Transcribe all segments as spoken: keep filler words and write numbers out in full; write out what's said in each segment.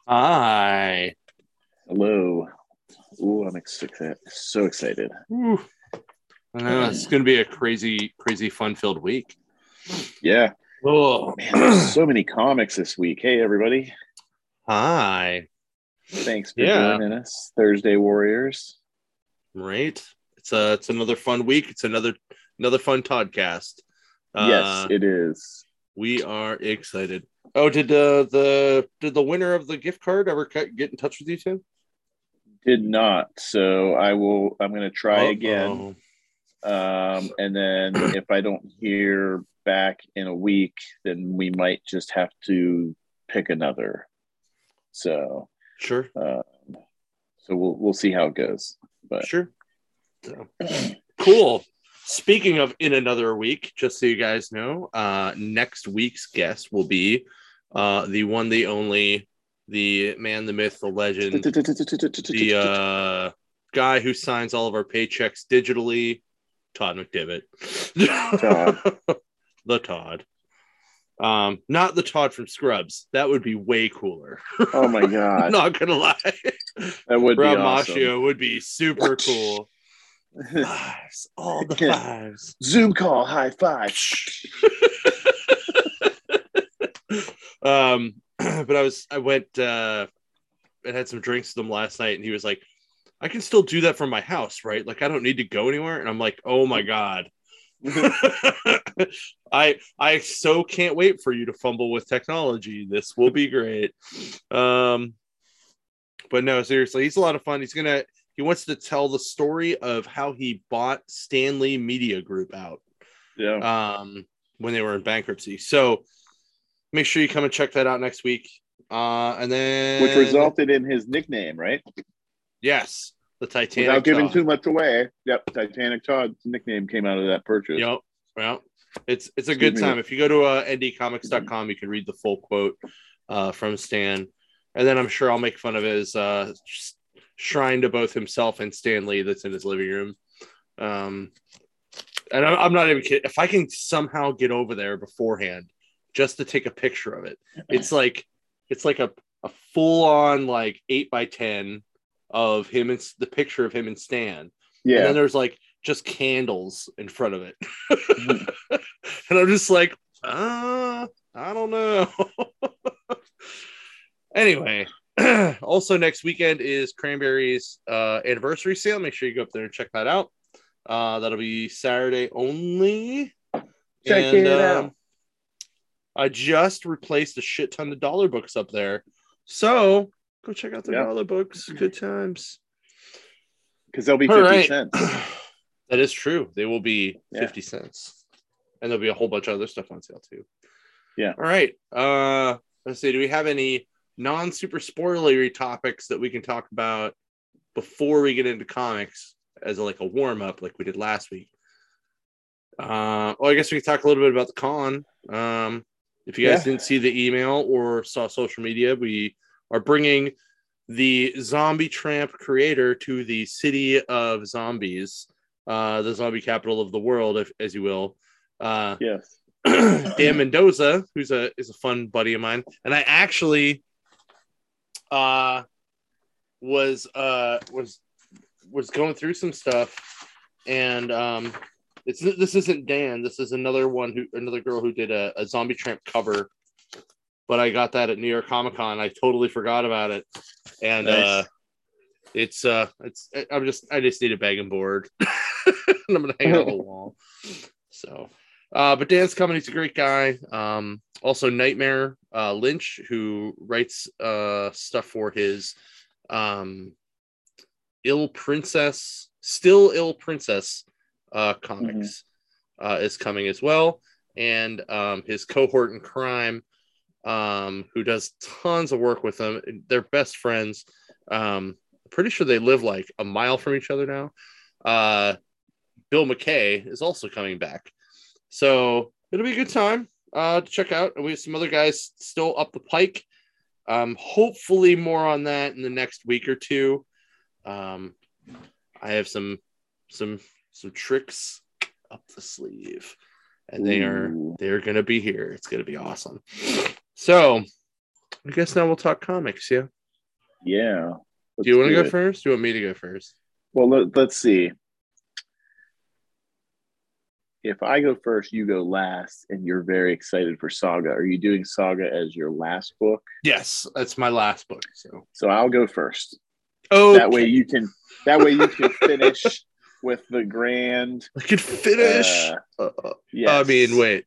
Hi. Hello. Ooh, I'm excited. So excited. Whew. I know it's going to be a crazy, crazy fun-filled week. Yeah. Oh, Man, there's so many comics this week. Hey, everybody. hi. Thanks for Yeah, joining us. Thursday Warriors. right. It's a, it's another fun week. It's another, another fun podcast. Yes, Uh, it is. we are excited. Oh, did uh, the did the winner of the gift card ever get in touch with you too? Did not. So I will, I'm going to try Uh again. oh. Um, and then if I don't hear back in a week, then we might just have to pick another. So, Sure, uh, so we'll, we'll see how it goes. But sure. So, cool. Speaking of in another week, just so you guys know, uh, next week's guest will be uh, the one, the only, the man, the myth, the legend, the uh, guy who signs all of our paychecks digitally, Todd McDivitt. Todd. The Todd. Um, not the Todd from Scrubs. That would be way cooler. Oh my God. Not gonna lie. That would be Rob awesome. Macchio would be super cool. Fives, all the fives. Zoom call, high five. um, but I was, I went uh, and had some drinks with him last night, and he was like, "I can still do that from my house, right? Like, I don't need to go anywhere." And I'm like, "Oh my god." I I so can't wait for you to fumble with technology. This will be great. Um, but no, seriously, he's a lot of fun. He's gonna he wants to tell the story of how he bought Stanley Media Group out Yeah. um, when they were in bankruptcy. So make sure you come and check that out next week. Uh, and Which then resulted in his nickname, right? yes, the Without Titanic giving too Todd. much away. Yep. Titanic Todd's nickname came out of that purchase. Yep. Well, it's it's a Excuse good me. time. If you go to uh, n d comics dot com, you can read the full quote uh, from Stan, and then I'm sure I'll make fun of his uh, shrine to both himself and Stan Lee that's in his living room. Um, and I'm, I'm not even kidding. If I can somehow get over there beforehand, just to take a picture of it, it's like it's like a, a full on like eight by ten of him and the picture of him and Stan, and then Yeah. there's like just candles in front of it, and I'm just like, uh, I don't know. Anyway, also next weekend is Cranberry's uh, anniversary sale. Make sure you go up there and check that out. Uh, that'll be Saturday only. Check And it um, out. I just replaced a shit ton of dollar books up there. So go check out the Yeah. dollar books. Good times. Because they'll be All fifty right. cents. That is true. They will be Yeah. fifty cents. And there'll be a whole bunch of other stuff on sale too. Yeah. All right. Uh, let's see. Do we have any non super spoilery topics that we can talk about before we get into comics as a, like a warm up, like we did last week? Uh, well, I guess we can talk a little bit about the con. Um, if you guys Yeah. didn't see the email or saw social media, we are bringing the Zombie Tramp creator to the city of zombies, uh, the zombie capital of the world, if, as you will. Uh, Yes. Dan Mendoza, who's a is a fun buddy of mine, and I actually uh, was uh, was was going through some stuff, and um, it's this isn't Dan. This is another one who another girl who did a, a Zombie Tramp cover, but I got that at New York Comic Con. I totally forgot about it, and uh, Nice. it's uh, it's I'm just I just need a bag and board, and I'm gonna hang it on the wall. So, uh, but Dan's coming. He's a great guy. Um, also Nightmare uh, Lynch, who writes uh stuff for his um Ill Princess, Still Ill Princess uh, Mm-hmm. comics uh, is coming as well. And um, his cohort in crime, um, who does tons of work with them. They're best friends. Um, pretty sure they live like a mile from each other now. Uh, Bill McKay is also coming back. So it'll be a good time uh, to check out. And we have some other guys still up the pike. Um, hopefully more on that in the next week or two. Um, I have some some some tricks up the sleeve, and they are Ooh. they're gonna be here. It's gonna be awesome. So I guess now we'll talk comics. Yeah. Yeah. Do you want to do go it. first? Do you want me to go first? Well, let, let's see. If I go first, you go last, and you're very excited for Saga. Are you doing Saga as your last book? Yes, that's my last book. So, so I'll go first. Okay. That way you can. That way you can finish with the grand. I can finish. Uh, uh, yes. I mean, wait.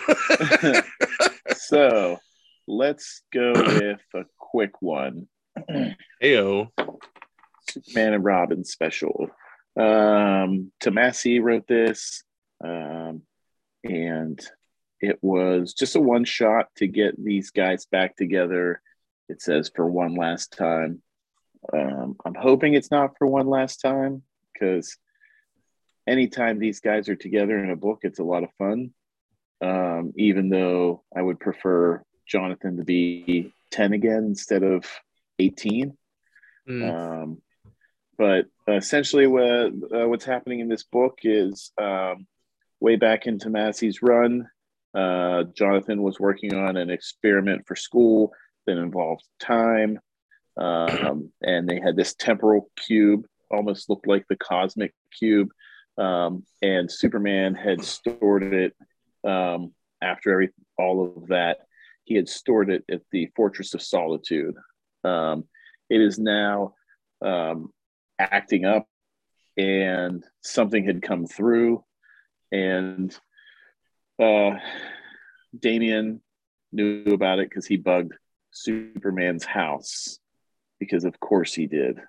So let's go with a quick one. Heyo. Superman and Robin special. Um, Tomasi wrote this. Um, and it was just a one shot to get these guys back together. It says for one last time. Um, I'm hoping it's not for one last time, because anytime these guys are together in a book, it's a lot of fun. Um, even though I would prefer Jonathan to be ten again instead of eighteen. Mm. Um, but essentially what, uh, what's happening in this book is um, way back in Tomasi's run, uh, Jonathan was working on an experiment for school that involved time. Um, and they had this temporal cube, almost looked like the cosmic cube. Um, and Superman had stored it um, after every, all of that. He had stored it at the Fortress of Solitude. Um, it is now um, acting up, and something had come through. And uh, Damian knew about it because he bugged Superman's house, because of course he did.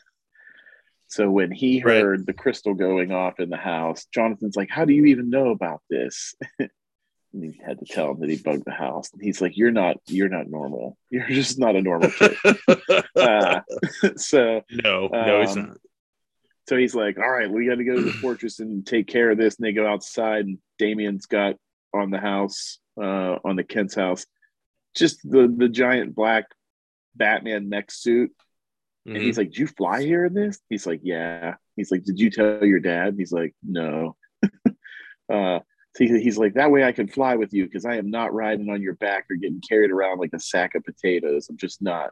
So when he heard right. the crystal going off in the house, Jonathan's like, how do you even know about this? And he had to tell him that he bugged the house. And he's like, you're not, you're not normal. You're just not a normal kid. uh, so no, no, um, he's not. So he's like, all right, we got to go to the fortress and take care of this. And they go outside, and Damian's got on the house, uh, on the Kent's house, just the, the giant black Batman mech suit. Mm-hmm. And he's like, did you fly here in this? He's like, yeah. He's like, did you tell your dad? He's like, no. uh, so he, he's like, that way I can fly with you, because I am not riding on your back or getting carried around like a sack of potatoes. I'm just not.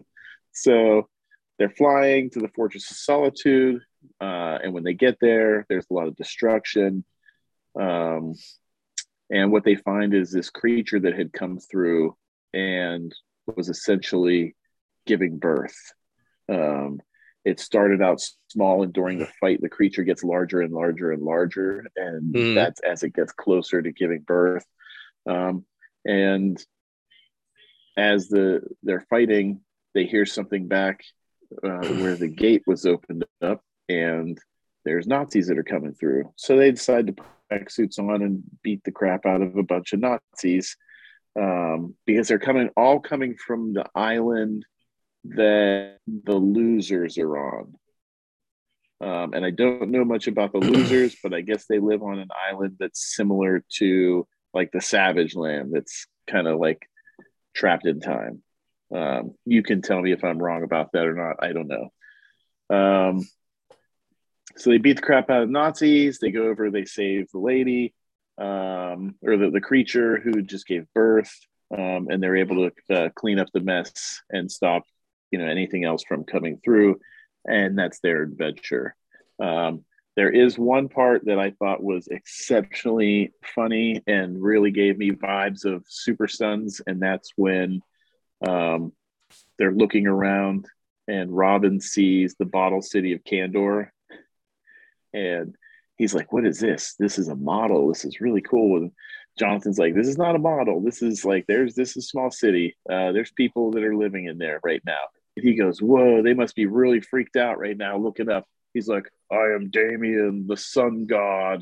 So they're flying to the Fortress of Solitude. Uh, and when they get there, there's a lot of destruction. Um, and what they find is this creature that had come through and was essentially giving birth. Um, it started out small, and during the fight, the creature gets larger and larger and larger. And mm. that's as it gets closer to giving birth. Um, and as the they're fighting, they hear something back uh, where the gate was opened up, and there's Nazis that are coming through. So they decide to put back suits on and beat the crap out of a bunch of Nazis, um, because they're coming all coming from the island that the losers are on. Um, and I don't know much about the losers, but I guess they live on an island that's similar to like the Savage Land, that's kind of like trapped in time. Um, you can tell me if I'm wrong about that or not. I don't know. Um, so they beat the crap out of Nazis. They go over, they save the lady, um, or the, the creature who just gave birth. Um, and they're able to uh, clean up the mess and stop, you know, anything else from coming through. And that's their adventure. Um, there is one part that I thought was exceptionally funny and really gave me vibes of Super Sons. And that's when um, they're looking around and Robin sees the bottle city of Kandor. And he's like, what is this? This is a model. This is really cool. And Jonathan's like, this is not a model. This is like, there's, this is a small city. Uh, there's people that are living in there right now. And he goes, whoa, they must be really freaked out right now looking up. He's like, I am Damian, the sun god.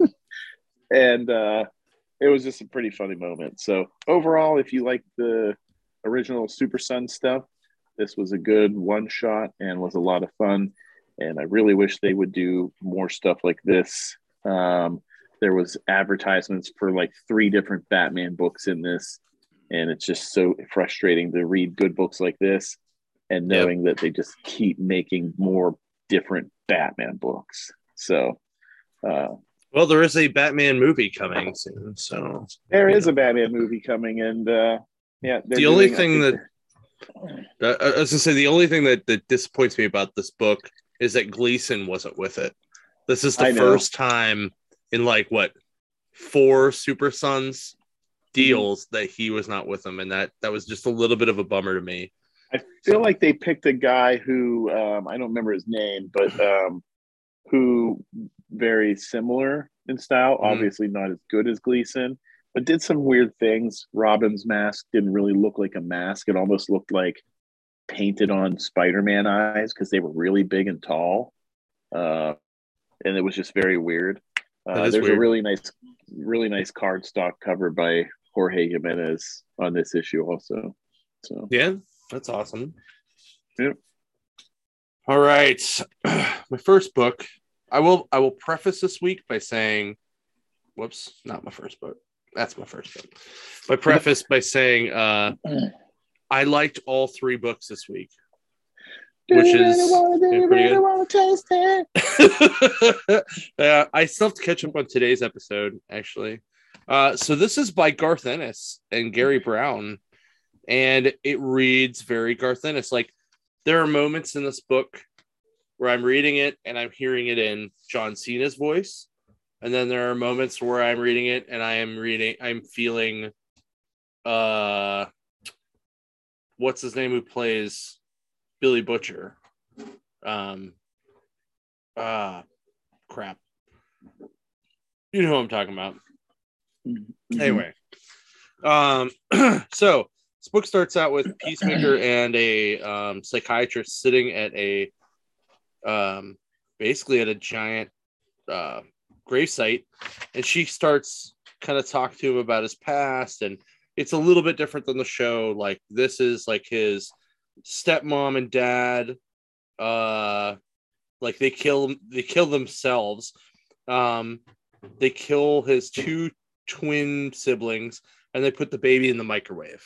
And uh, it was just a pretty funny moment. So overall, if you like the original Super Sun stuff, this was a good one shot and was a lot of fun. And I really wish they would do more stuff like this. Um, there was advertisements for like three different Batman books in this. And it's just so frustrating to read good books like this and knowing yep. that they just keep making more different Batman books. So, uh, well, there is a Batman movie coming soon. So there is know. a Batman movie coming. And uh, yeah, the only thing that Uh, I was gonna say the only thing that, that disappoints me about this book is that Gleason wasn't with it. This is the I know. first time in like what four Super Sons deals mm-hmm. that he was not with them, and that that was just a little bit of a bummer to me. I feel so. like they picked a guy who um, I don't remember his name, but um, who very similar in style. Mm-hmm. Obviously, not as good as Gleason, but did some weird things. Robin's mask didn't really look like a mask; it almost looked like painted on Spider-Man eyes because they were really big and tall, uh, and it was just very weird. Uh, there's weird. a really nice, really nice cardstock cover by Jorge Jimenez on this issue, also. So yeah, that's awesome. Yeah. All right, my first book. I will. I will preface this week by saying, "Whoops, not my first book. That's my first book." My preface by saying, uh, I liked all three books this week, which is yeah, pretty good. uh, I still have to catch up on today's episode, actually. Uh, so this is by Garth Ennis and Gary Brown, and it reads very Garth Ennis. Like, there are moments in this book where I'm reading it and I'm hearing it in John Cena's voice, and then there are moments where I'm reading it and I am reading, I'm feeling, uh, what's his name who plays Billy Butcher? Um, ah, uh, crap. You know who I'm talking about. Mm-hmm. Anyway, um, so this book starts out with Peacemaker and a um, psychiatrist sitting at a, um, basically at a giant uh, gravesite, and she starts kind of talking to him about his past, and it's a little bit different than the show. Like, this is like his stepmom and dad, uh, like they kill they kill themselves. Um, they kill his two twin siblings, and they put the baby in the microwave.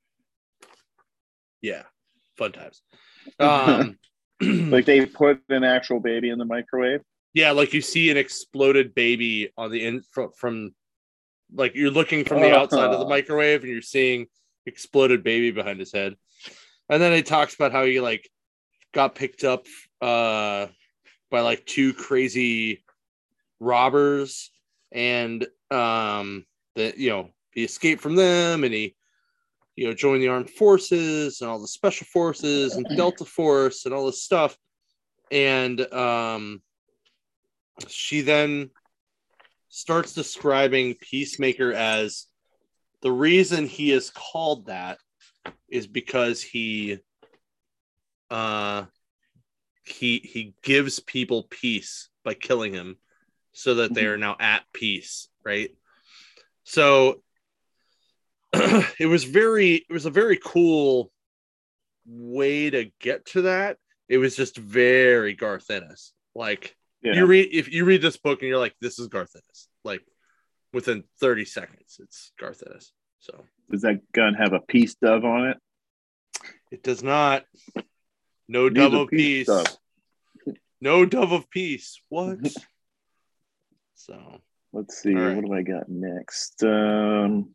Yeah, fun times. Um, like they put an actual baby in the microwave. Yeah, like you see an exploded baby on the in from, from like you're looking from the outside of the microwave, and you're seeing exploded baby behind his head. And then it talks about how he like got picked up uh, by like two crazy robbers, and um, that you know he escaped from them, and he you know joined the armed forces and all the special forces and Delta Force and all this stuff. And um, she then starts describing Peacemaker as the reason he is called that is because he uh he he gives people peace by killing him so that they are now at peace, right? So it was very it was a very cool way to get to that. It was just very Garth Ennis. Like yeah. you read if you read this book and you're like, this is Garth Ennis. Like within thirty seconds, it's Garth Ennis. So does that gun have a peace dove on it? It does not. No dove of peace. peace. No dove of peace. What? So let's see. Right. What do I got next? Um,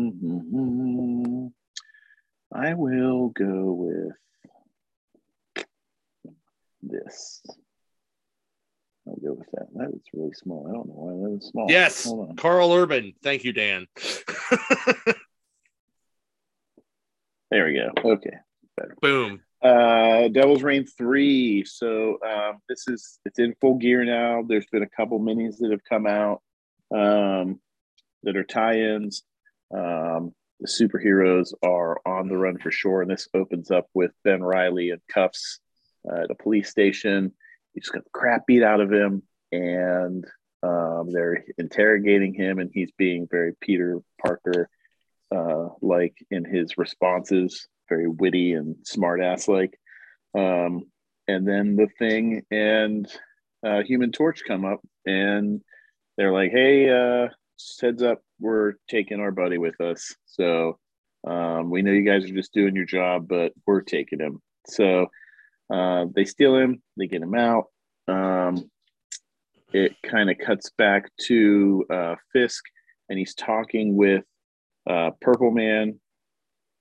I will go with this. I'll go with that. That is really small. I don't know why that is small. Yes, Carl Urban. Thank you, Dan. There we go. Okay. Better. Boom. Uh, Devil's Reign three. So um, this is it's in full gear now. There's been a couple minis that have come out um, that are tie-ins. Um, the superheroes are on the run for sure, and this opens up with Ben Reilly in cuffs uh, at a police station. He just got the crap beat out of him, and um, they're interrogating him, and he's being very Peter Parker uh, like in his responses, very witty and smart ass like. Um, and then the Thing and uh, Human Torch come up, and they're like, "Hey, uh, heads up, we're taking our buddy with us. So um, we know you guys are just doing your job, but we're taking him." So uh, they steal him, they get him out. Um, it kind of cuts back to uh, Fisk, and he's talking with uh, Purple Man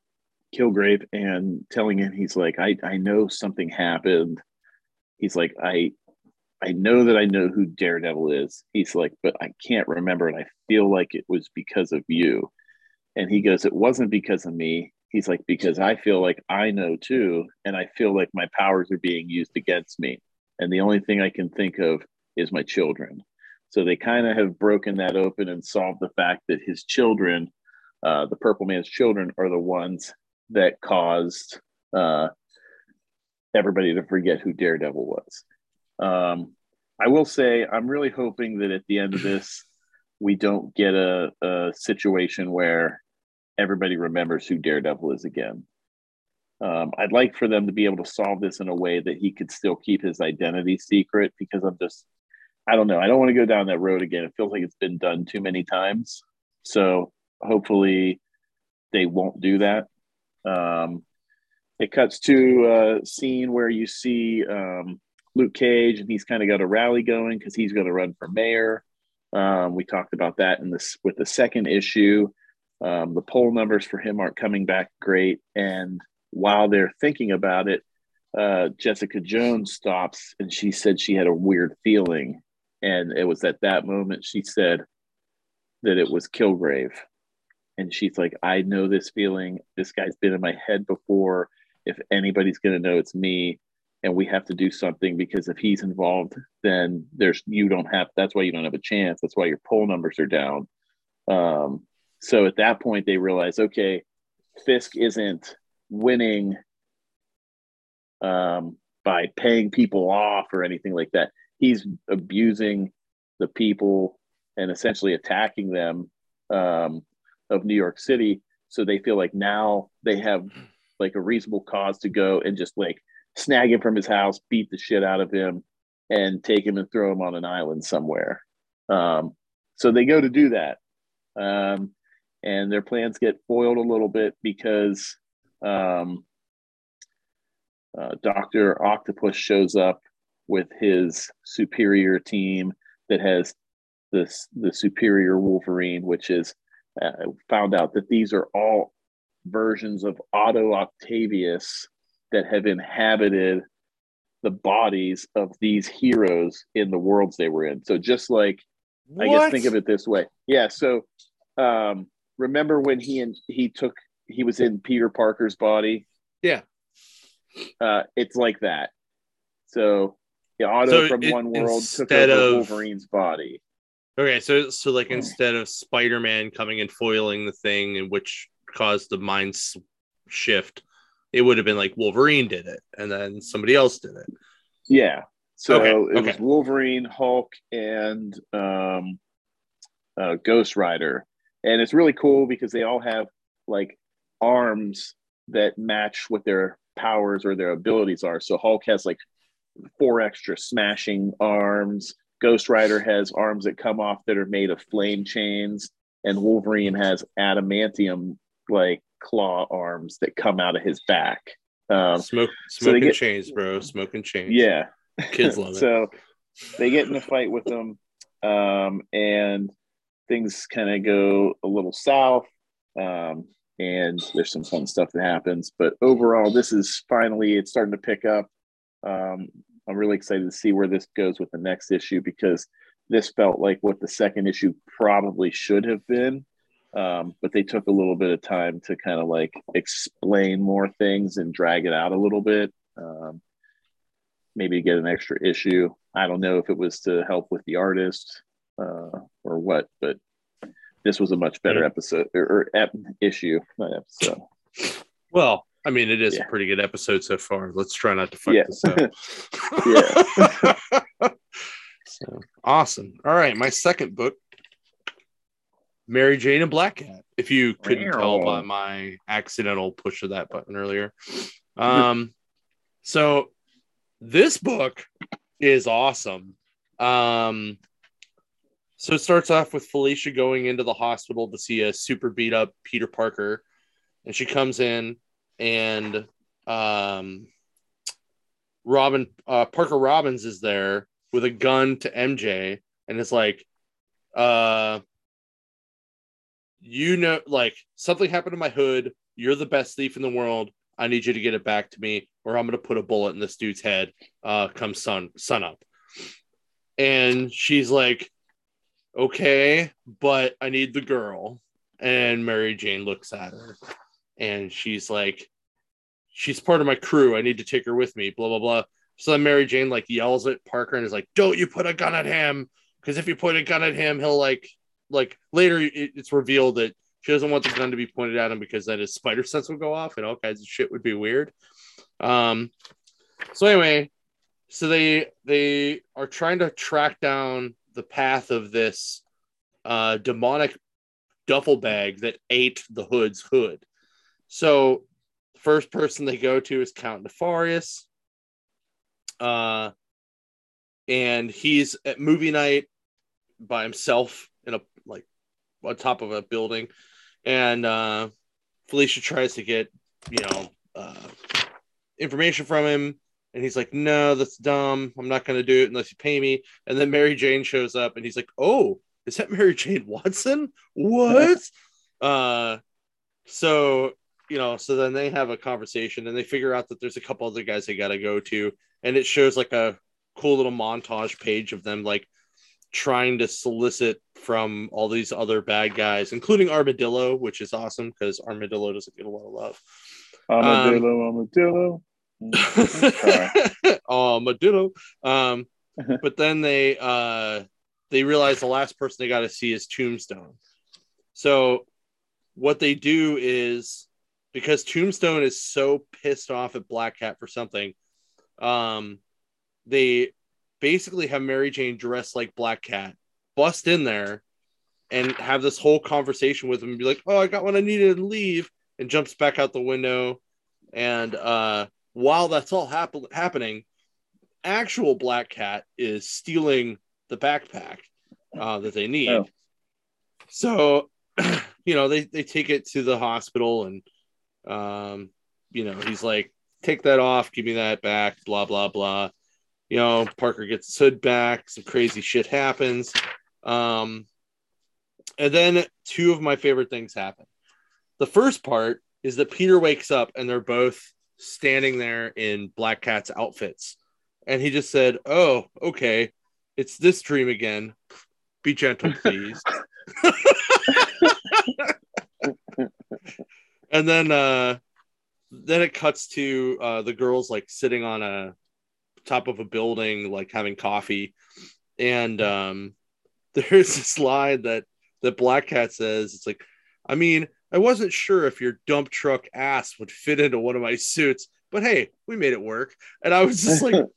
Kilgrave and telling him, he's like, I, I know something happened. He's like, I I know that I know who Daredevil is. He's like, but I can't remember. And I feel like it was because of you. And he goes, it wasn't because of me. He's like, because I feel like I know too. And I feel like my powers are being used against me. And the only thing I can think of is my children. So they kind of have broken that open and solved the fact that his children, uh, the Purple Man's children, are the ones that caused uh, everybody to forget who Daredevil was. Um, I will say, I'm really hoping that at the end of this, we don't get a, a situation where everybody remembers who Daredevil is again. Um, I'd like for them to be able to solve this in a way that he could still keep his identity secret, because I'm just, I don't know. I don't want to go down that road again. It feels like it's been done too many times. So hopefully they won't do that. Um, it cuts to a scene where you see um, Luke Cage, and he's kind of got a rally going because he's going to run for mayor. Um, we talked about that in this with the second issue. Um, the poll numbers for him aren't coming back great, and while they're thinking about it, uh, Jessica Jones stops, and she said she had a weird feeling, and it was at that moment she said that it was Kilgrave, and she's like, "I know this feeling. This guy's been in my head before. If anybody's going to know, it's me." And we have to do something, because if he's involved, then there's you don't have. That's why you don't have a chance. That's why your poll numbers are down. Um, so at that point, they realize, okay, Fisk isn't winning um, by paying people off or anything like that. He's abusing the people and essentially attacking them um, of New York City. So they feel like now they have like a reasonable cause to go and just like snag him from his house, beat the shit out of him, and take him and throw him on an island somewhere. Um, so they go to do that. Um, and their plans get foiled a little bit because um, uh, Doctor Octopus shows up with his superior team that has this the superior Wolverine, which is uh, found out that these are all versions of Otto Octavius that have inhabited the bodies of these heroes in the worlds they were in. So just like, what? I guess think of it this way. Yeah. So um, remember when he and he took he was in Peter Parker's body? Yeah. Uh, it's like that. So yeah, Otto so from it, one world took over of, Wolverine's body. Okay, so so like instead of Spider-Man coming and foiling the thing, in which caused the mind shift, it would have been like Wolverine did it, and then somebody else did it. Yeah. So okay, it okay. was Wolverine, Hulk, and um, uh, Ghost Rider, and it's really cool because they all have like arms that match what their powers or their abilities are. So Hulk has like four extra smashing arms. Ghost Rider has arms that come off that are made of flame chains, and Wolverine has adamantium like claw arms that come out of his back. Um, Smoke, smoking so get, chains, bro. Smoking chains. Yeah, kids love it. So they get in a fight with them, um, and things kind of go a little south. Um, and there's some fun stuff that happens, but overall, this is finally it's starting to pick up. Um, I'm really excited to see where this goes with the next issue, because this felt like what the second issue probably should have been. Um, but they took a little bit of time to kind of like explain more things and drag it out a little bit. Um, maybe get an extra issue. I don't know if it was to help with the artist uh, or what, but this was a much better episode or, or ep- issue, not episode. Well, I mean, it is yeah. a pretty good episode so far. Let's try not to fuck yeah. this up. yeah. So, awesome. All right. My second book, Mary Jane and Black Cat. If you couldn't tell by my accidental push of that button earlier. Um, so this book is awesome. Um, so it starts off with Felicia going into the hospital to see a super beat up Peter Parker. And she comes in, and um, Robin uh, Parker Robbins is there with a gun to M J, and it's like, uh, you know, like something happened to my hood. You're the best thief in the world. I need you to get it back to me, or I'm going to put a bullet in this dude's head. Uh, come sun, sun up. And she's like, okay, but I need the girl. And Mary Jane looks at her and she's like, she's part of my crew. I need to take her with me, blah, blah, blah. So then Mary Jane like yells at Parker and is like, don't you put a gun at him. Because if you point a gun at him, he'll like, like later it's revealed that she doesn't want the gun to be pointed at him because then his spider sense would go off and all kinds of shit would be weird. Um, so anyway, so they they are trying to track down the path of this uh, demonic duffel bag that ate the Hood's hood. So the first person they go to is Count Nefarious. Uh, and he's at movie night by himself in a like on top of a building. And uh, Felicia tries to get, you know, uh, information from him. And he's like, no, that's dumb. I'm not going to do it unless you pay me. And then Mary Jane shows up and he's like, oh, is that Mary Jane Watson? What? uh, so, you know, so then they have a conversation and they figure out that there's a couple other guys they got to go to. And it shows like a cool little montage page of them like trying to solicit from all these other bad guys, including Armadillo, which is awesome because Armadillo doesn't get a lot of love. Armadillo, um, Armadillo. Armadillo. Um, but then they uh, they realize the last person they got to see is Tombstone. So what they do is, because Tombstone is so pissed off at Black Cat for something, um, they basically have Mary Jane dressed like Black Cat, bust in there, and have this whole conversation with him and be like, oh, I got what I needed and leave, and jumps back out the window. And uh, while that's all happen- happening, actual Black Cat is stealing the backpack uh, that they need. Oh. So, you know, they, they take it to the hospital and, um, you know, he's like, take that off, give me that back, blah, blah, blah. You know, Parker gets his hood back. Some crazy shit happens. Um, and then two of my favorite things happen. The first part is that Peter wakes up and they're both standing there in Black Cat's outfits. And he just said, oh, okay, it's this dream again. Be gentle, please. And then uh, then it cuts to uh, the girls like sitting on a top of a building, like having coffee. And um, there's this line that, that Black Cat says, it's like, I mean, I wasn't sure if your dump truck ass would fit into one of my suits, but hey, we made it work. And I was just like,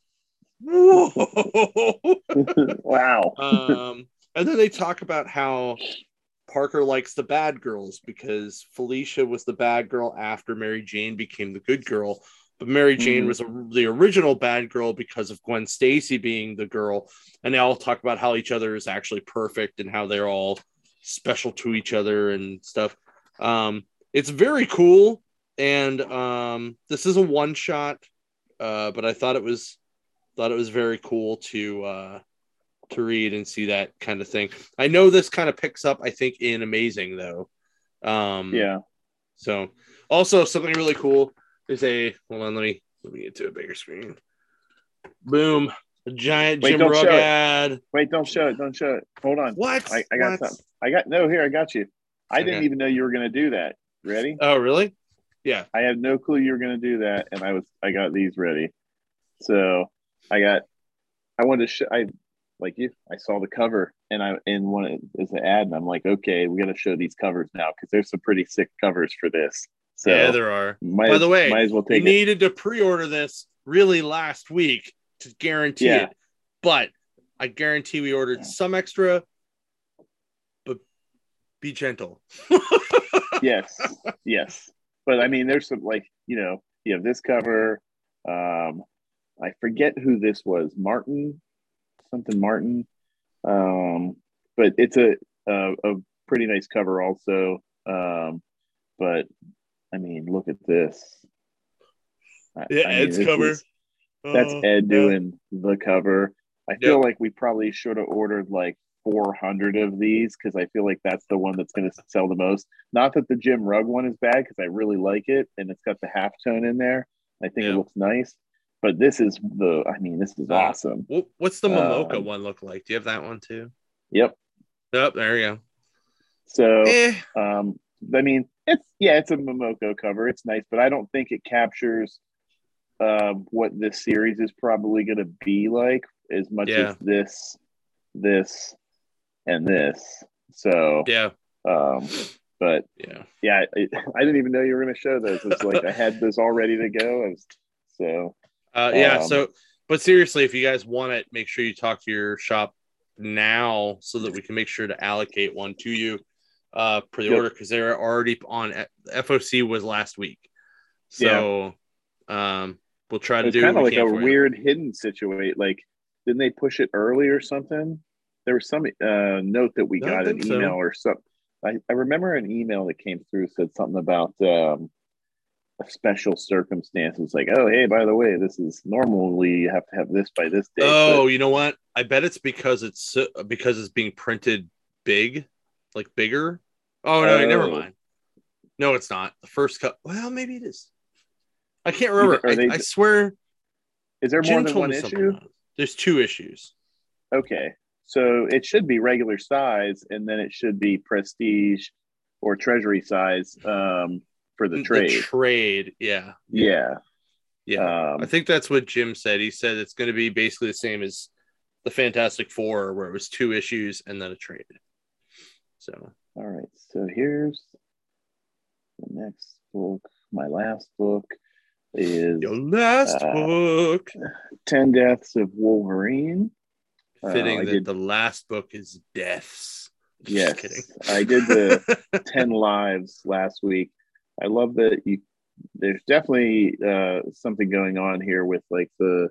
whoa. Wow. Um, and then they talk about how Parker likes the bad girls because Felicia was the bad girl after Mary Jane became the good girl. But Mary Jane mm-hmm. was a, the original bad girl because of Gwen Stacy being the girl. And they all talk about how each other is actually perfect and how they're all special to each other and stuff. Um, it's very cool. And um, this is a one shot, uh, but I thought it was thought it was very cool to uh, to read and see that kind of thing. I know this kind of picks up, I think, in Amazing though. Um, yeah. So also something really cool is a hold on, let me let me get to a bigger screen. Boom. A giant Wait, Jim don't Rugg show ad. It. Wait, don't show it. Don't show it. Hold on. What? I, I got what? something. I got no here. I got you. I okay. didn't even know you were going to do that. Ready? Oh, really? Yeah. I had no clue you were going to do that, and I was. I got these ready. So I got. I wanted to show. I like you. I saw the cover, and I in one is an ad, and I'm like, okay, we got to show these covers now because there's some pretty sick covers for this. So yeah, there are. Might, By the way, might as well take we it. needed to pre-order this really last week to guarantee yeah. it, but I guarantee we ordered some extra. But be gentle. yes, yes. But I mean, there's some like you know, you have this cover. Um, I forget who this was, Martin, something Martin. Um, but it's a, a a pretty nice cover also. Um, but I mean, look at this. Yeah, I Ed's mean, cover. Is, that's oh, Ed yeah. doing the cover. I feel yep. like we probably should have ordered like four hundred of these because I feel like that's the one that's going to sell the most. Not that the Jim Rugg one is bad because I really like it and it's got the half tone in there. I think Yeah. it looks nice. But this is the, I mean, this is Uh, awesome. What's the Momoka Um, one look like? Do you have that one too? Yep. Oh, there you go. So, Eh. um, I mean, it's, yeah, it's a Momoko cover. It's nice, but I don't think it captures uh, what this series is probably going to be like as much Yeah. as this, this, and this. So, Yeah. um, but Yeah. yeah, it, I didn't even know you were going to show those. It's like I had those all ready to go. I was, so, Uh, yeah. um, So, but seriously, if you guys want it, make sure you talk to your shop now so that we can make sure to allocate one to you uh pre-order because yep. they're already on. F O C was last week, so yeah. um we'll try to it's do kind of like a for weird you. hidden situation. Like, didn't they push it early or something? There was some uh note that we I got an email so. or something. I, I remember an email that came through said something about um a special circumstances, like, oh, hey, by the way, this is normally you have to have this by this date. Oh, but... you know what? I bet it's because it's because it's being printed big, like bigger. Oh no, oh. Never mind. No, it's not. The first cut. Well, maybe it is. I can't remember. I, they... I swear. Is there more than one issue? There's two issues. Okay. So it should be regular size, and then it should be prestige or treasury size um, for the trade. The trade, yeah. Yeah. Yeah. Um, I think that's what Jim said. He said it's going to be basically the same as the Fantastic Four, where it was two issues and then a trade. So. All right. So here's the next book. My last book is your last uh, book. ten Deaths of Wolverine. Fitting uh, that did, the last book is deaths. Yes, just kidding. I did the ten lives last week. I love that you. There's definitely uh, something going on here with like the,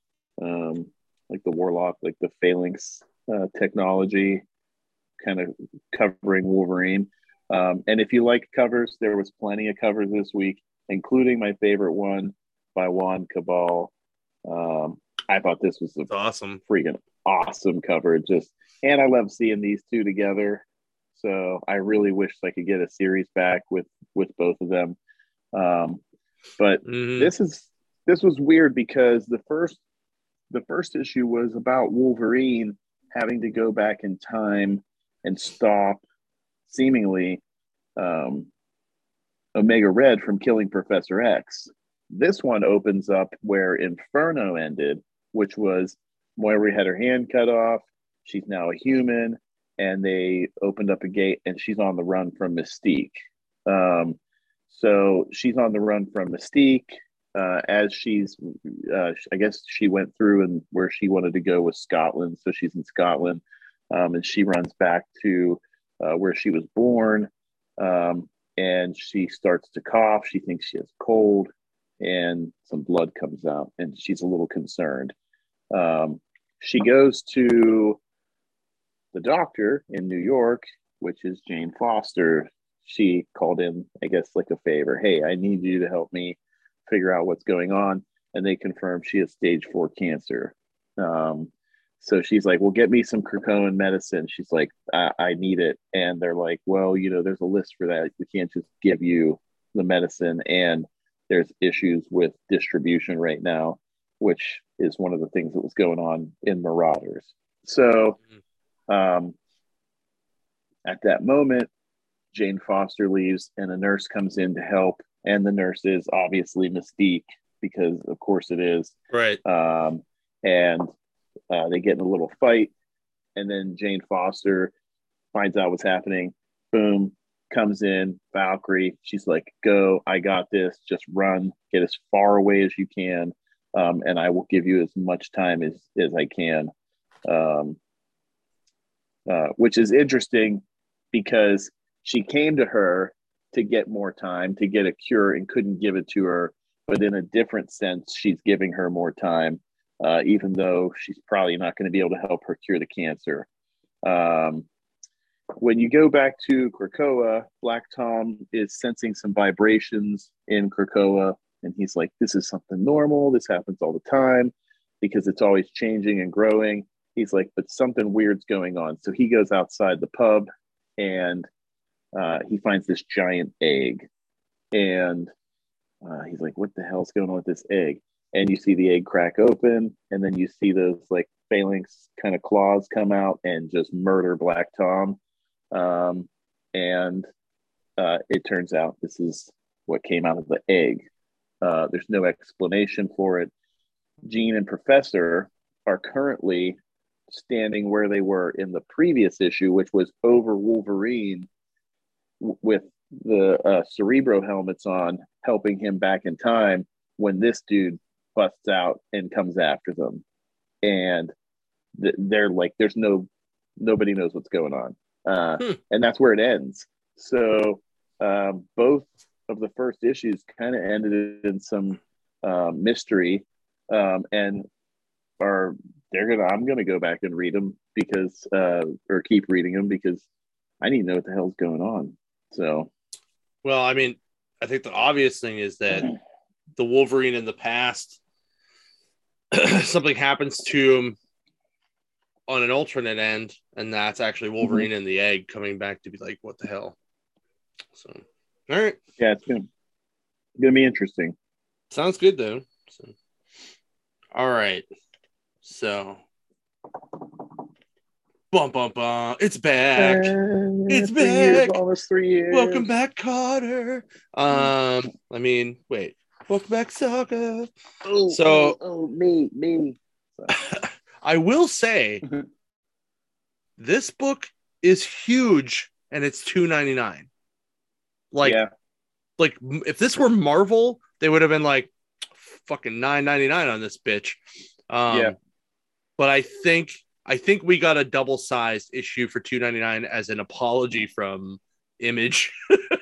um, like the Warlock, like the Phalanx uh, technology, kind of covering Wolverine. Um, and if you like covers, there was plenty of covers this week, including my favorite one by Juan Cabal. Um, I thought this was a awesome, freaking awesome cover. Just, and I love seeing these two together. So I really wish I could get a series back with with both of them. Um, but mm-hmm. this is this was weird because the first the first issue was about Wolverine having to go back in time and stop seemingly um, Omega Red from killing Professor X. This one opens up where Inferno ended, which was Moira had her hand cut off. She's now a human, and they opened up a gate, and she's on the run from Mystique. Um, so she's on the run from Mystique uh, as she's, uh, I guess she went through and where she wanted to go was Scotland. So she's in Scotland, um, and she runs back to uh, where she was born, um, and she starts to cough. She thinks she has a cold, and some blood comes out, and she's a little concerned. Um, she goes to the doctor in New York, which is Jane Foster. She called in, I guess, like a favor. Hey, I need you to help me figure out what's going on. And they confirmed she has stage four cancer. Um, so she's like, well, get me some Krakoan medicine. She's like, I-, I need it. And they're like, well, you know, there's a list for that. We can't just give you the medicine. And there's issues with distribution right now, which is one of the things that was going on in Marauders. So um, at that moment, Jane Foster leaves and a nurse comes in to help. And the nurse is obviously Mystique, because of course it is. Right. Um, and uh, they get in a little fight. And then Jane Foster finds out what's happening. Boom, comes in, Valkyrie. She's like, go, I got this. Just run, get as far away as you can. Um, and I will give you as much time as, as I can. Um, uh, which is interesting because she came to her to get more time, to get a cure, and couldn't give it to her. But in a different sense, she's giving her more time, uh, even though she's probably not going to be able to help her cure the cancer. Um, when you go back to Krakoa, Black Tom is sensing some vibrations in Krakoa, and he's like, this is something normal. This happens all the time because it's always changing and growing. he's like, but something weird's going on. So he goes outside the pub and uh, he finds this giant egg. And uh, he's like, what the hell's going on with this egg? And you see the egg crack open, and then you see those like phalanx kind of claws come out and just murder Black Tom. Um, and uh, it turns out this is what came out of the egg. Uh, there's no explanation for it. Jean and Professor are currently standing where they were in the previous issue, which was over Wolverine w- with the uh, Cerebro helmets on, helping him back in time when this dude busts out and comes after them. And th- they're like, there's no, nobody knows what's going on. Uh, hmm. And that's where it ends. So um, both of the first issues kind of ended in some uh, mystery, um, and are they're gonna I'm gonna go back and read them because uh, or keep reading them because I need to know what the hell's going on. So, well, I mean, I think the obvious thing is that the Wolverine in the past, something happens to him on an alternate end, and that's actually Wolverine mm-hmm. in the egg coming back to be like, what the hell? So, all right. Yeah, it's gonna, gonna be interesting. Sounds good, though. So, all right. So, bum, bum, bum. It's back. Uh, it's back. Years, almost three years. Welcome back, Carter. Um, I mean, wait. Welcome back, Saga. Oh, so, oh, oh me, me. I will say, this book is huge, and it's two ninety-nine. Like, yeah. like if this were Marvel, they would have been like fucking nine ninety-nine on this bitch. Um, yeah. But I think I think we got a double-sized issue for two ninety-nine as an apology from Image.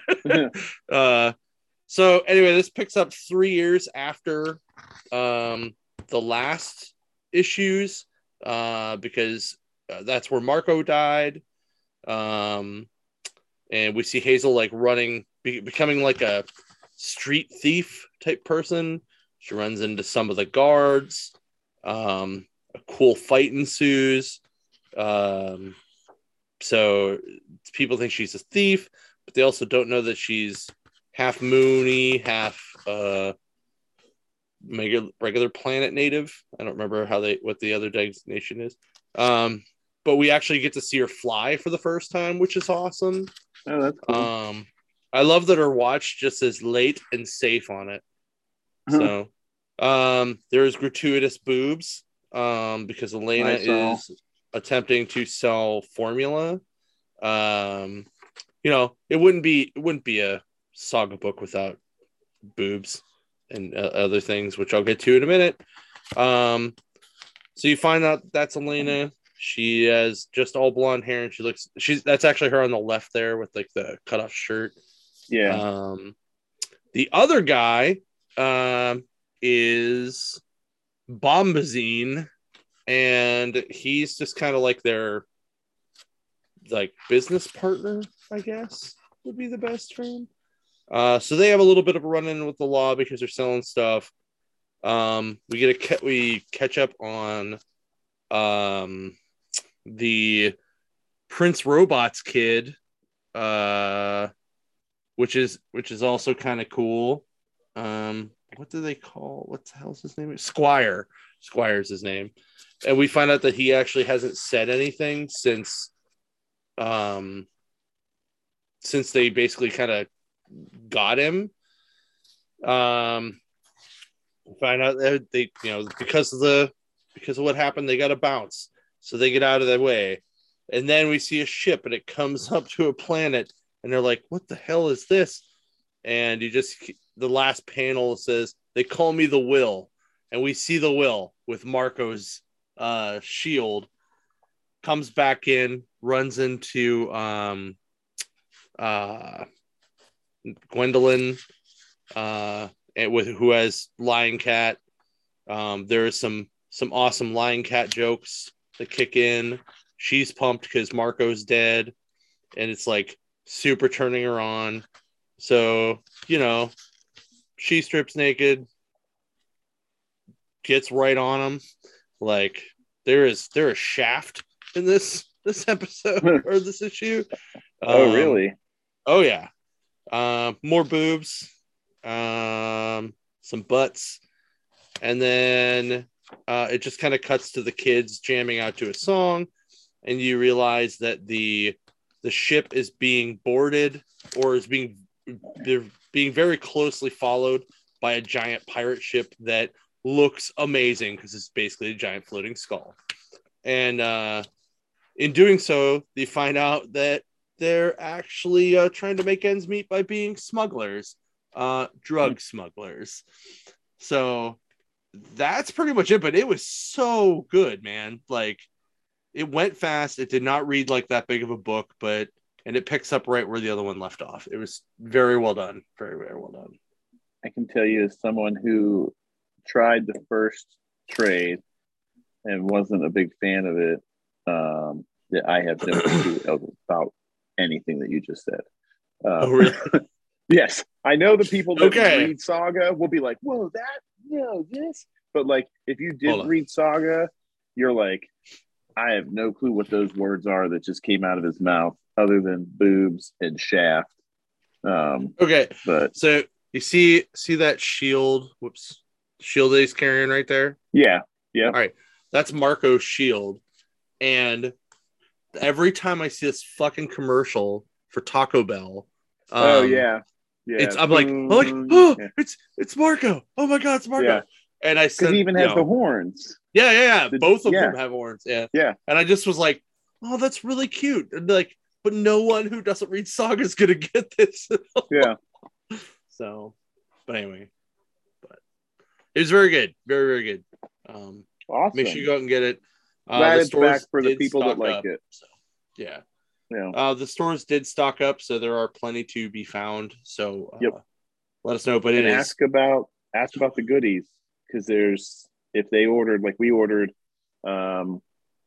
uh, so anyway, this picks up three years after um, the last issues, uh, because uh, that's where Marco died. Um, and we see Hazel like running, be- becoming like a street thief type person. She runs into some of the guards. Um, a cool fight ensues. Um, so people think she's a thief, but they also don't know that she's half Moony, half uh, regular planet native. I don't remember how they what the other designation is. Um, but we actually get to see her fly for the first time, which is awesome. Oh, that's cool. Um, I love that her watch just says late and safe on it. Uh-huh. So um, there's gratuitous boobs um, because Elena is attempting to sell formula. Um, you know, it wouldn't be it wouldn't be a Saga book without boobs and uh, other things, which I'll get to in a minute. Um, so you find out that's Elena. She has just all blonde hair, and she looks. She's that's actually her on the left there with like the cut off shirt. Yeah. Um, the other guy um, is Bombazine, and he's just kind of like their like business partner, I guess would be the best term. Uh, so they have a little bit of a run-in with the law because they're selling stuff. Um, we get a ca- we catch up on um, the Prince Robots kid, uh, which is which is also kind of cool. Um, what do they call? What the hell's his name? Squire. Squire's his name, and we find out that he actually hasn't said anything since, um, since they basically kind of got him. Um, find out that they, you know, because of the because of what happened, they got to bounce, so they get out of their way, and then we see a ship, and it comes up to a planet, and they're like, "What the hell is this?" And you just the last panel says, "They call me the Will," and we see the Will with Marco's uh, shield, comes back in, runs into um, uh. Gwendolyn, uh, and with who has Lion Cat. Um, there is some some awesome Lion Cat jokes that kick in. She's pumped because Marco's dead, and it's like super turning her on. So you know, she strips naked, gets right on him. Like there is there is shaft in this this episode or this issue. Oh, Um, really? Oh yeah. Uh, more boobs, um, some butts, and then uh, it just kind of cuts to the kids jamming out to a song, and you realize that the the ship is being boarded or is being they're being very closely followed by a giant pirate ship that looks amazing because it's basically a giant floating skull. And uh, in doing so, they find out that they're actually uh, trying to make ends meet by being smugglers, uh, drug smugglers. So that's pretty much it. But it was so good, man. Like, it went fast. It did not read like that big of a book, but and it picks up right where the other one left off. It was very well done. Very, very well done. I can tell you, as someone who tried the first trade and wasn't a big fan of it, um, that I have no clue about anything that you just said. Uh, Oh, really? Yes, I know the people that Okay. read Saga will be like, "Whoa, that no this," but like if you did Hold on. read Saga, you're like, I have no clue what those words are that just came out of his mouth, other than boobs and shaft. Um, Okay. but So you see see that shield, whoops, shield that he's carrying right there? yeah, yeah. All right. That's Marco's shield. And every time I see this fucking commercial for Taco Bell, um, oh yeah, yeah. it's I'm like, I'm like, Boom. oh, Yeah. it's it's Marco. Oh my god, it's Marco. Yeah. And I Because said, he even you has know, the horns. yeah, yeah, yeah. The- Both of yeah. them have horns. Yeah. Yeah. And I just was like, oh, that's really cute. And like, but no one who doesn't read Saga is gonna get this. Yeah. So, but anyway, but it was very good, very very good. Um, Awesome. make sure you go out and get it. Uh, Glad the it's stores back for the did people that stock like up, it. so, yeah. Yeah. Uh, the stores did stock up, so there are plenty to be found. So, uh, Yep. let us know. But it and is ask about ask about the goodies, because there's if they ordered like we ordered um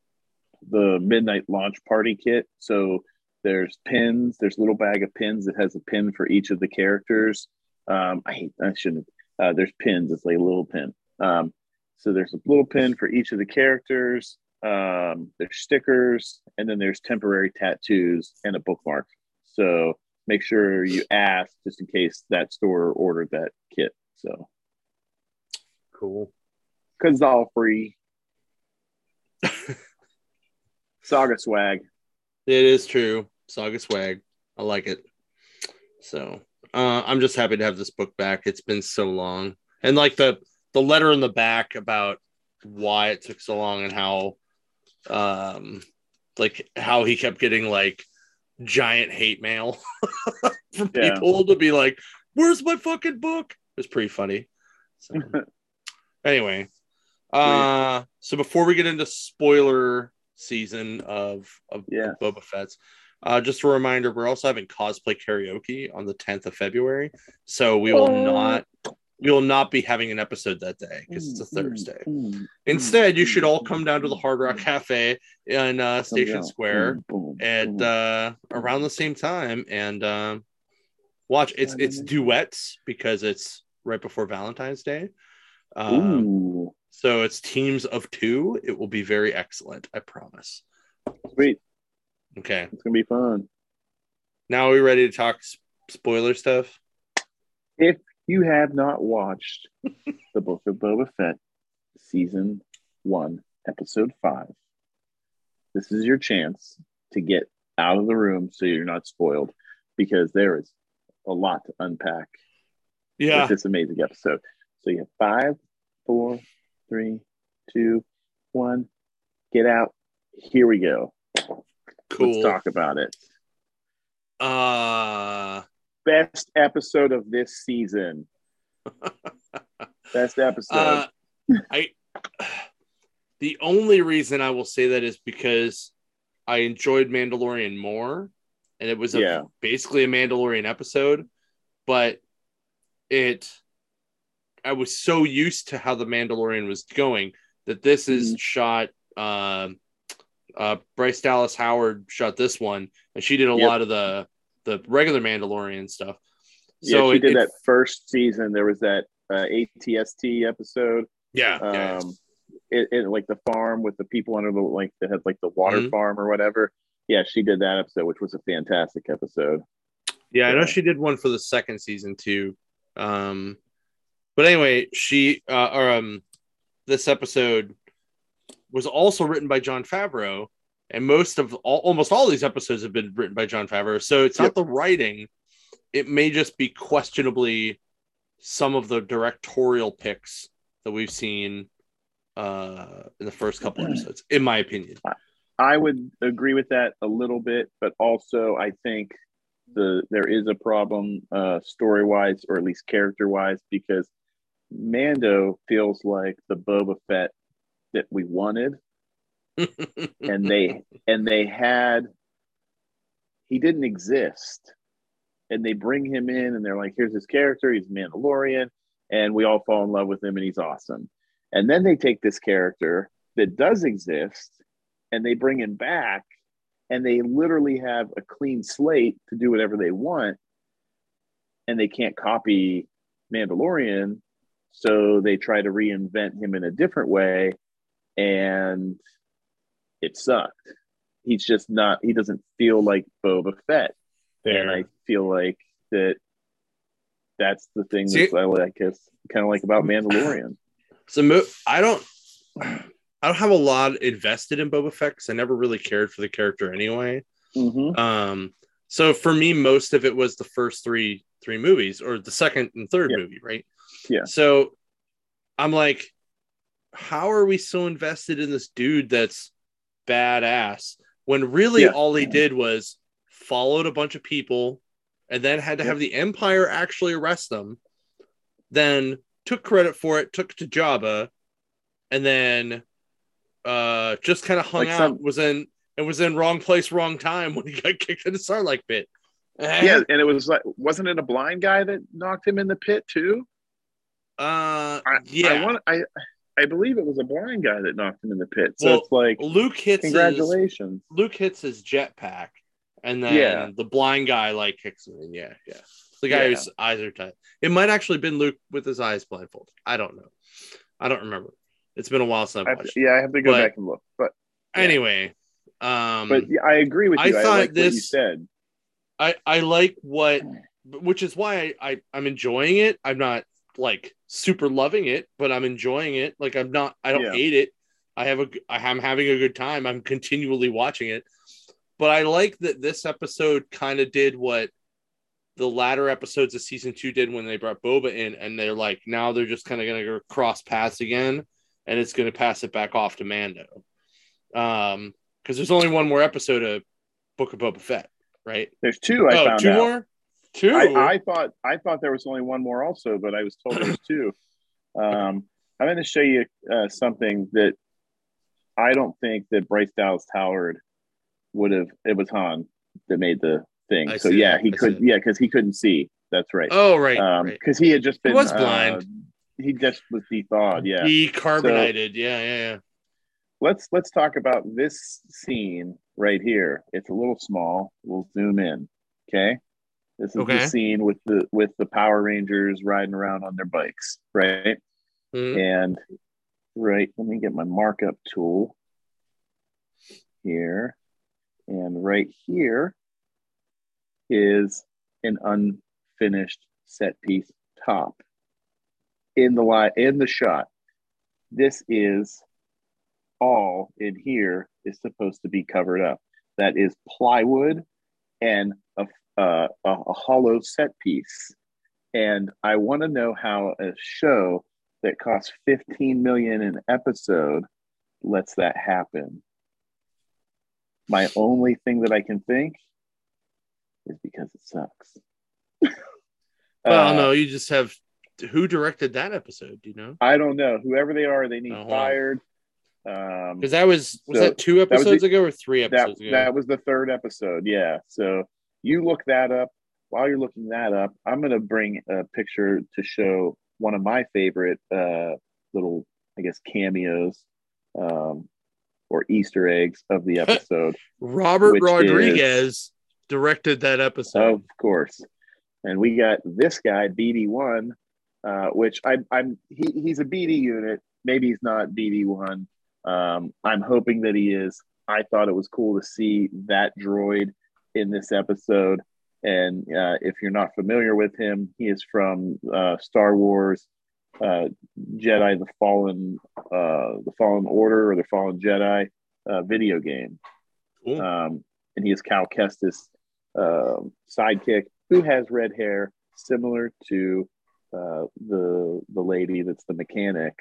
the midnight launch party kit, so there's pins, there's a little bag of pins that has a pin for each of the characters. um I hate I shouldn't uh there's pins, it's like a little pin. Um so there's a little pin for each of the characters. Um there's stickers, and then there's temporary tattoos and a bookmark. So make sure you ask just in case that store ordered that kit. So cool. because it's all free. Saga swag. It is true. Saga swag. I like it. So uh, I'm just happy to have this book back. It's been so long, and like the the letter in the back about why it took so long and how, um, like how he kept getting like giant hate mail from Yeah. people to be like, "Where's my fucking book?" It was pretty funny. So anyway, uh, so before we get into spoiler season of of, Yeah. of Boba Fett's, uh, just a reminder, we're also having cosplay karaoke on the tenth of February, so we will Oh. not we will not be having an episode that day because it's a Thursday. Mm, mm, Instead, you mm, should all mm, come down to the Hard Rock Cafe in uh, come Station down. Square Boom, boom, at boom. uh, around the same time and um, watch. It's it's duets because it's right before Valentine's Day. Um, Ooh, so it's teams of two. It will be very excellent. I promise. sweet. Okay. It's gonna be fun. Now are we ready to talk s- spoiler stuff? If you have not watched the Book of Boba Fett season one, episode five, this is your chance to get out of the room so you're not spoiled, because there is a lot to unpack Yeah. with this amazing episode. So you have five, four, three, two, one. Get out. Here we go. Cool. Let's talk about it. Uh Best episode of this season. Best episode. Uh, I the only reason I will say that is because I enjoyed Mandalorian more, and it was a, Yeah. basically a Mandalorian episode, but it I was so used to how the Mandalorian was going that this is Mhm. shot. Um, uh, Bryce Dallas Howard shot this one, and she did a Yep. lot of the the regular Mandalorian stuff. Yeah, So she it, did it- that first season. There was that uh, A T S T episode. yeah, yeah, yeah. Um, it, it like the farm with the people under the like that had like the water Mhm. farm or whatever. Yeah, she did that episode, which was a fantastic episode. Yeah, I know So, she did one for the second season too. Um, but anyway, she uh, or um, this episode was also written by Jon Favreau, and most of all, almost all these episodes have been written by Jon Favreau. So it's yep. not the writing; it may just be questionably some of the directorial picks that we've seen uh, in the first couple episodes, in my opinion. I would agree with that a little bit, but also I think the there is a problem uh, story wise, or at least character wise, because Mando feels like the Boba Fett that we wanted, and they and they had he didn't exist, and they bring him in, and they're like, "Here's his character. He's Mandalorian, and we all fall in love with him, and he's awesome." And then they take this character that does exist, and they bring him back, and they literally have a clean slate to do whatever they want, and they can't copy Mandalorian, so they try to reinvent him in a different way, and it sucked. He's just not, he doesn't feel like Boba Fett. Fair. And I feel like that that's the thing See, that I like, is kind of like about Mandalorian. So I don't I don't have a lot invested in Boba Fett because I never really cared for the character anyway. Mm-hmm. Um, so for me, most of it was the first three three movies, or the second and third yeah. movie, right? Yeah. So I'm like, how are we so invested in this dude that's badass when really yeah. all he did was followed a bunch of people and then had to yeah. have the Empire actually arrest them, then took credit for it, took it to Jabba, and then uh, just kind of hung like out, some... was in it was in wrong place, wrong time when he got kicked in the Sarlacc pit. And, yeah, and it was like, wasn't it a blind guy that knocked him in the pit too? Uh, I, yeah, I want I. I believe it was a blind guy that knocked him in the pit. So well, it's like, Luke hits congratulations. His, Luke hits his jetpack, and then yeah. the blind guy like kicks him in. Yeah, yeah. The guy yeah. whose eyes are tight. It might actually been Luke with his eyes blindfolded. I don't know. I don't remember. It's been a while since I've watched. I, yeah, I have to go but, back and look. But yeah. Anyway, um, but yeah, I agree with you. I I thought like this. What you said. I I like what, which is why I, I I'm enjoying it. I'm not like super loving it, but I'm enjoying it. Like I'm not, I don't yeah. hate it. I have a, I'm having a good time. I'm continually watching it, but I like that this episode kind of did what the latter episodes of season two did when they brought Boba in, and they're like, now they're just kind of going to cross paths again, and it's going to pass it back off to Mando. Um, because there's only one more episode of Book of Boba Fett, right? There's two. I oh, found two out. more. Two. I, I thought I thought there was only one more also, but I was told there's two. Um, I'm going to show you uh, something that I don't think that Bryce Dallas Howard would have. It was Han that made the thing. I so yeah, that. he I could. Yeah, because he couldn't see. That's right. Oh right. Um, because right. he had just been. He was blind. Uh, he just was thawed. Yeah. Decarbonated. So, yeah, yeah, yeah. Let's let's talk about this scene right here. It's a little small. We'll zoom in. Okay. This is okay. the scene with the with the Power Rangers riding around on their bikes, right? Mm-hmm. And right, let me get my markup tool here. And right here is an unfinished set piece top in the line in the shot. This is all in here is supposed to be covered up. That is plywood and a Uh, a, a hollow set piece, and I want to know how a show that costs fifteen million an episode lets that happen. My only thing that I can think is because it sucks. well, uh, no, you just have who directed that episode? Do you know? I don't know. Whoever they are, they need oh, fired. Um, because that was was so that two episodes that the, ago or three episodes that, ago? That was the third episode. Yeah. So. You look that up. While you're looking that up, I'm going to bring a picture to show one of my favorite uh, little, I guess, cameos um, or Easter eggs of the episode. Robert Rodriguez is, directed that episode. Of course. And we got this guy, B D one, uh, which I, I'm he, he's a B D unit. maybe he's not B D one. Um, I'm hoping that he is. I thought it was cool to see that droid in this episode. And uh, if you're not familiar with him, he is from uh, Star Wars, uh, Jedi: The Fallen, uh, the Fallen Order, or the Fallen Jedi uh, video game. Cool. Um, and he is Cal Kestis' uh, sidekick, who has red hair, similar to uh, the the lady that's the mechanic.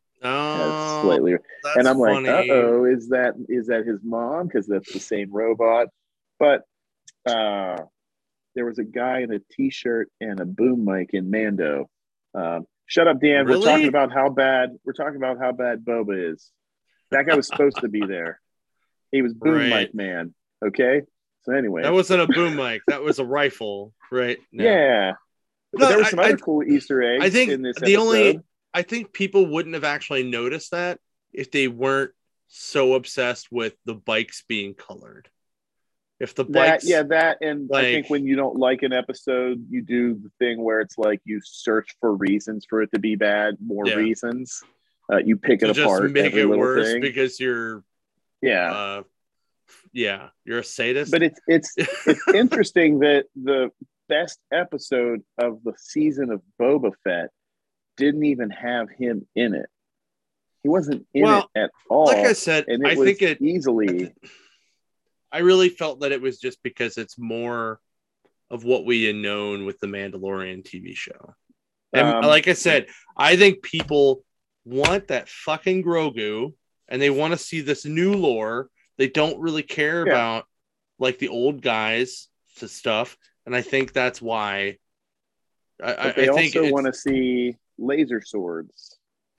Oh, slightly, that's and I'm funny. like, uh oh, is that is that his mom? Because that's the same robot. But uh, there was a guy in a t-shirt and a boom mic in Mando. Um, shut up, Dan. Really? We're talking about how bad we're talking about how bad Boba is. That guy was supposed to be there. He was boom Right. mic man. Okay. So anyway, That wasn't a boom mic. That was a rifle, right? No. Yeah. But No, there were some I, other I, cool Easter eggs I think in this the episode. only I think people wouldn't have actually noticed that if they weren't so obsessed with the bikes being colored. If the bikes, that, yeah, that, and like, I think when you don't like an episode, you do the thing where it's like you search for reasons for it to be bad, more yeah. reasons. Uh, you pick to it just apart, make every it little worse thing. because you're, yeah, uh, yeah, you're a sadist. But it's it's it's interesting that the best episode of the season of Boba Fett didn't even have him in it. He wasn't in well, it at all. Like I said, and it I was think it easily. I really felt that it was just because it's more of what we had known with the Mandalorian T V show. And Um, like I said, I think people want that fucking Grogu and they want to see this new lore. They don't really care yeah. about like the old guys to stuff. And I think that's why I, but they I think also want to see laser swords.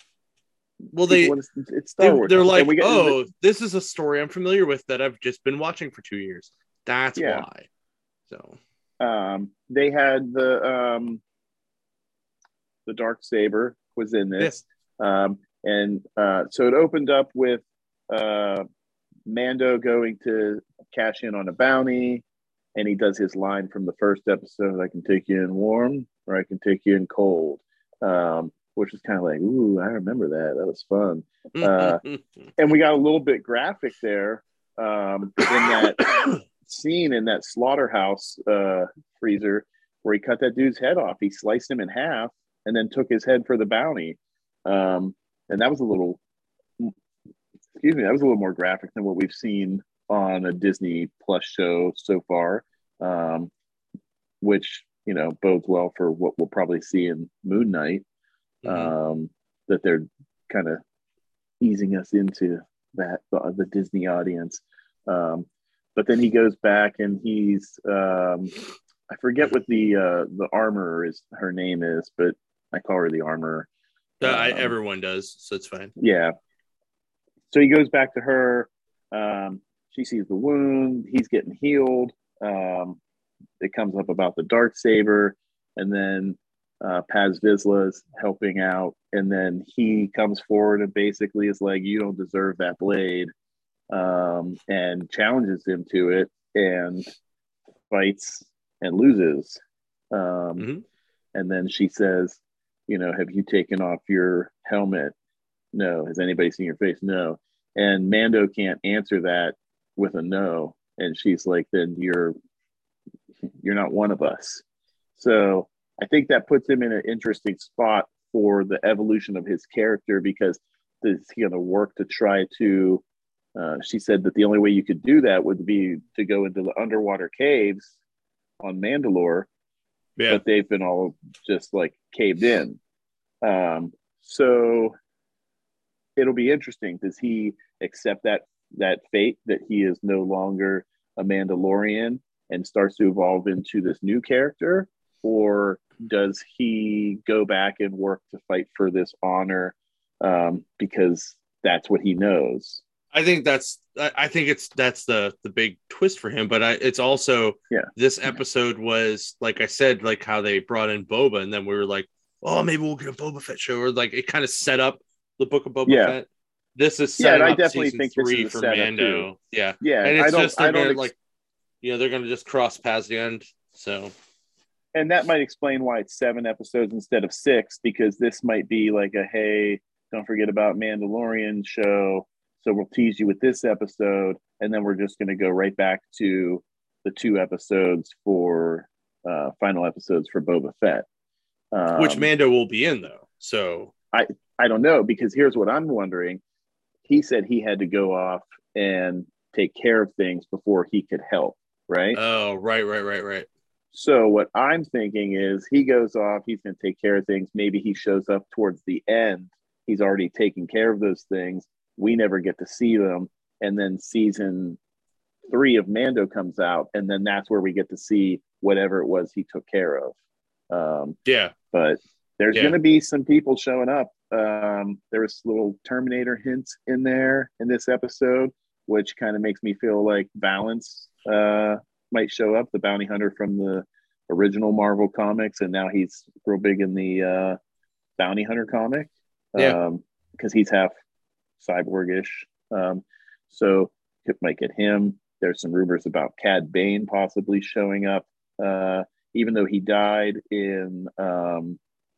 Well, People they wanna, it's Star they, Wars. they're like, get, oh, this is a story I'm familiar with that I've just been watching for two years. That's yeah. why. So um, they had the um, the dark saber was in this, yeah. um, and uh, so it opened up with uh, Mando going to cash in on a bounty, and he does his line from the first episode: "I can take you in warm, or I can take you in cold." Um, which was kind of like, ooh, I remember that. That was fun. Uh, and we got a little bit graphic there um, in that scene in that slaughterhouse uh, freezer where he cut that dude's head off. He sliced him in half and then took his head for the bounty. Um, and that was a little, excuse me, that was a little more graphic than what we've seen on a Disney Plus show so far, um, which, you know, bodes well for what we'll probably see in Moon Knight. Mm-hmm. Um, that they're kind of easing us into that the, the Disney audience. Um, but then he goes back and he's um, I forget what the uh, the armorer is her name is, but I call her the armorer. Uh, um, I, everyone does, so it's fine. Yeah. So he goes back to her. Um, she sees the wound. He's getting healed. Um, it comes up about the Darksaber, and then Uh, Paz Vizsla's helping out, and then he comes forward and basically is like, you don't deserve that blade, um, and challenges him to it and fights and loses. Um, mm-hmm. And then she says, you know, have you taken off your helmet? No. Has anybody seen your face? No. And Mando can't answer that with a no. And she's like, then you're, you're not one of us. So I think that puts him in an interesting spot for the evolution of his character, because he's going to work to try to, uh, she said that the only way you could do that would be to go into the underwater caves on Mandalore, yeah. But they've been all just like caved in. Um, so it'll be interesting. Does he accept that, that fate that he is no longer a Mandalorian and starts to evolve into this new character? Or does he go back and work to fight for this honor um, because that's what he knows? I think that's, I think it's, that's the, the big twist for him. But I, it's also, yeah. This episode was, like I said, like how they brought in Boba, and then we were like, oh, maybe we'll get a Boba Fett show, or like it kind of set up the Book of Boba yeah. Fett. This is setting yeah, I up definitely season think three this is for Mando. Too. Yeah, yeah, and it's I don't, just they're I don't gonna ex- like, you know, they're gonna just cross paths the end. So. And that might explain why it's seven episodes instead of six, because this might be like a, hey, don't forget about Mandalorian show. So we'll tease you with this episode, and then we're just going to go right back to the two episodes for uh, final episodes for Boba Fett. Um, Which Mando will be in, though. So I, I don't know, because here's what I'm wondering. He said he had to go off and take care of things before he could help, right? Oh, right, right, right, right. So what I'm thinking is he goes off, he's going to take care of things. Maybe he shows up towards the end. He's already taken care of those things. We never get to see them. And then season three of Mando comes out, and then that's where we get to see whatever it was he took care of. Um, yeah. But there's yeah. going to be some people showing up. Um, there was little Terminator hints in there in this episode, which kind of makes me feel like Valance uh, might show up, the bounty hunter from the original Marvel comics, and now he's real big in the uh, bounty hunter comic. Yeah. Um, because he's half cyborgish. Um, so it might get him. There's some rumors about Cad Bane possibly showing up, uh, even though he died in um,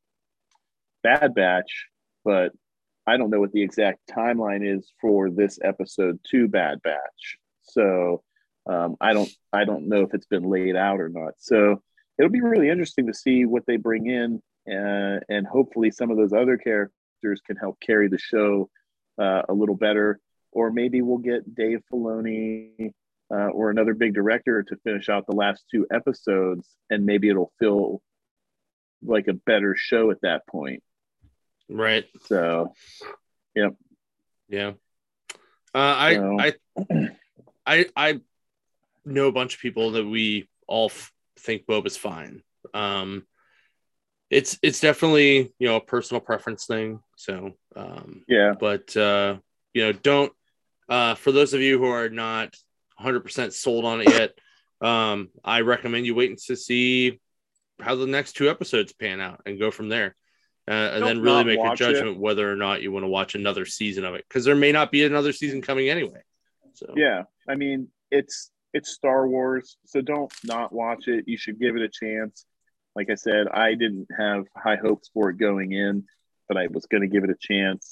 Bad Batch, but I don't know what the exact timeline is for this episode to Bad Batch. So um, I don't I don't know if it's been laid out or not. So it'll be really interesting to see what they bring in, uh, and hopefully some of those other characters can help carry the show uh, a little better. Or maybe we'll get Dave Filoni uh, or another big director to finish out the last two episodes, and maybe it'll feel like a better show at that point. Right. So, yep. Yeah. Uh, I, so. I, I, I know a bunch of people that we all f- think Boba's fine. Um, it's, it's definitely, you know, a personal preference thing. So, um, yeah, but, uh, you know, don't, uh, for those of you who are not one hundred percent sold on it yet, um, I recommend you waiting to see how the next two episodes pan out and go from there. Uh, and Don't then really make a watch judgment it. whether or not you want to watch another season of it, because there may not be another season coming anyway. So yeah, I mean, it's it's Star Wars, so don't not watch it. You should give it a chance. Like I said, I didn't have high hopes for it going in, but I was going to give it a chance.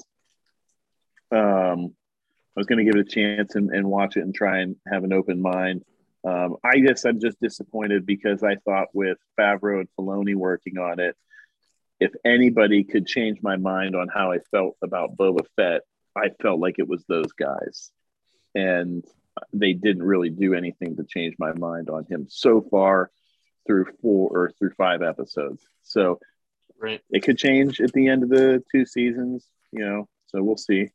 Um, I was going to give it a chance and, and watch it and try and have an open mind. Um, I guess I'm just disappointed because I thought with Favreau and Filoni working on it, if anybody could change my mind on how I felt about Boba Fett, I felt like it was those guys. And they didn't really do anything to change my mind on him so far through four or through five episodes. So right. It could change at the end of the two seasons, you know, so we'll see.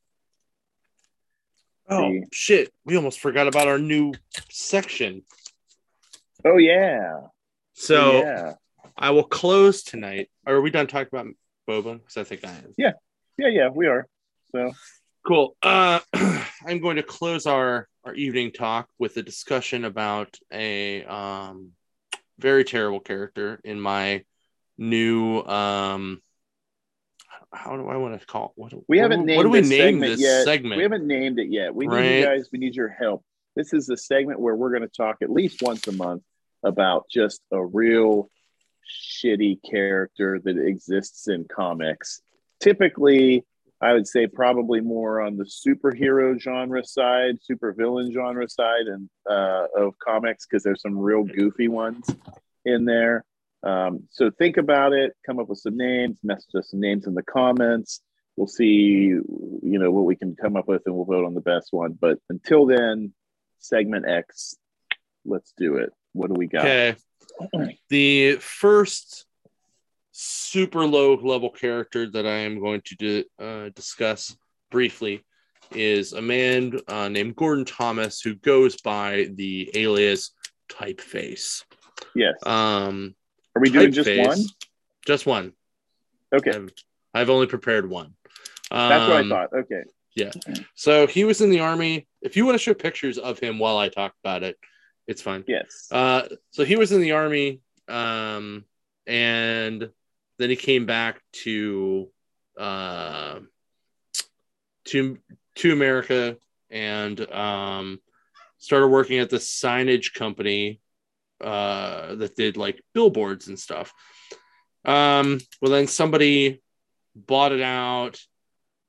Oh, see. shit. We almost forgot about our new section. Oh, yeah. So, oh, yeah. I will close tonight. Are we done talking about Boba? Because I think I am. Yeah. Yeah, yeah, we are. So cool. Uh, I'm going to close our, our evening talk with a discussion about a um, very terrible character in my new um, how do I want to call what? We what, haven't what, named what do we this name segment this yet. segment? We haven't named it yet. We right? need you guys. We need your help. This is the segment where we're going to talk at least once a month about just a real shitty character that exists in comics. Typically, I would say probably more on the superhero genre side, supervillain genre side, and uh, of comics, because there's some real goofy ones in there. Um, so think about it, come up with some names, message us some names in the comments. We'll see, you know, what we can come up with, and we'll vote on the best one. But until then, segment X, let's do it. What do we got? Okay. The first super low level character that I am going to do, uh, discuss briefly is a man uh, named Gordon Thomas, who goes by the alias Typeface. Yes. Um, Are we doing just one? Just one. Okay. I've, I've only prepared one. Um, That's what I thought. Okay. Yeah. So he was in the Army. If you want to show pictures of him while I talk about it, it's fine. Yes. Uh, so he was in the Army, um, and then he came back to uh, to to America and um, started working at the signage company uh, that did like billboards and stuff. Um, well, then somebody bought it out.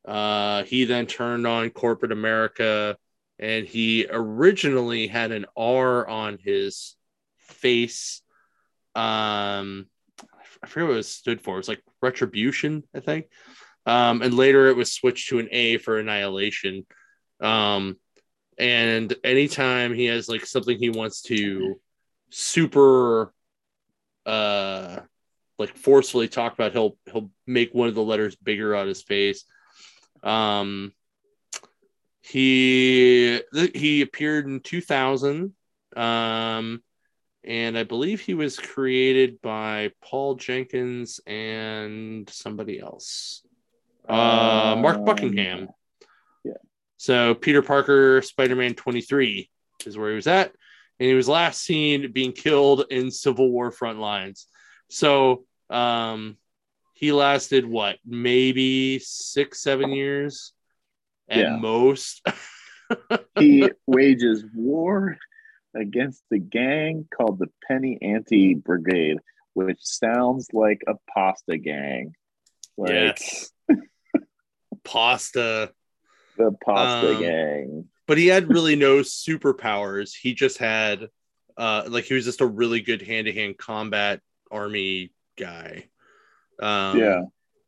Uh, he then turned on corporate America, and he originally had an R on his face. Um, I forget what it stood for. It was like retribution, I think. Um, and later it was switched to an A for annihilation. Um, and anytime he has like something he wants to super uh like forcefully talk about, he'll he'll make one of the letters bigger on his face. Um, he he appeared in two thousand. Um, and I believe he was created by Paul Jenkins and somebody else. Uh, Mark Um, Buckingham. Yeah. So Peter Parker, Spider-Man twenty-three is where he was at. And he was last seen being killed in Civil War front lines. So um, he lasted, what, maybe six, seven years at Yeah. most. He wages war against the gang called the Penny Ante Brigade, which sounds like a pasta gang. Like, yes. Pasta. The pasta Um, gang. But he had really no superpowers. He just had, uh, like, he was just a really good hand-to-hand combat army guy. Um, Yeah.